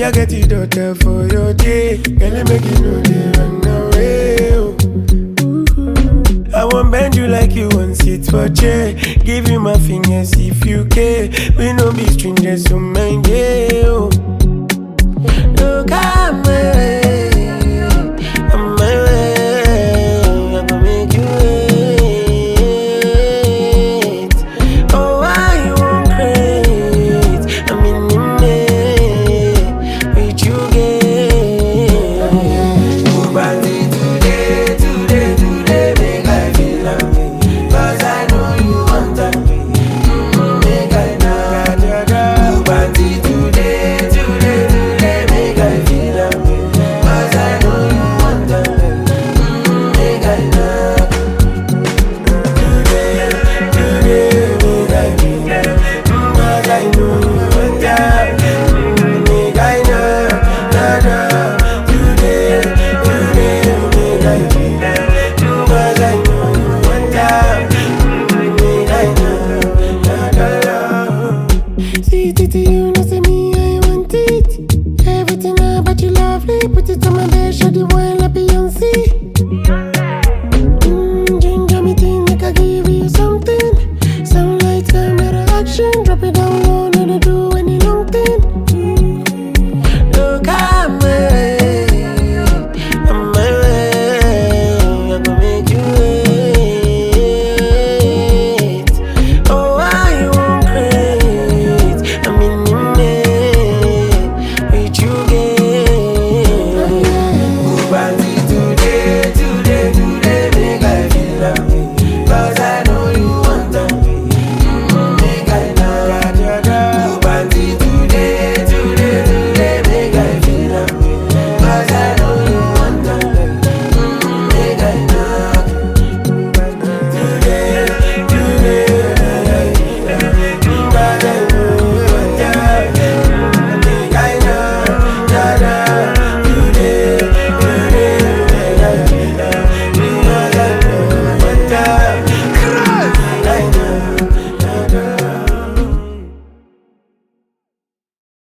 Me, I get it daughter for your day. Girl, you make you know they run away. Oh. I won't bend you like you want sit for chair. Give you my fingers if you care. We no be strangers, so mind yeah. Oh. Look at my way, I'm my way. I gon' make you wait. Oh, I won't create. I'm in the May with you get. Oh, party today, today, today, make I feel away. 'Cause I know you want that way. Make I know. Oh, party today, today, today, make I feel away. 'Cause I know you want that way. Make I know. Today, today, make I feel away. 'Cause I know you want that. Make I know. Today, today, make I feel away. 'Cause I know you want that. Make I know. See it to you, no say me, I want it. Everything about you lovely. Put it on my bed, show the wine like Beyonce. Ginger me thing, like I give you something. Sound like camera action, drop it down low.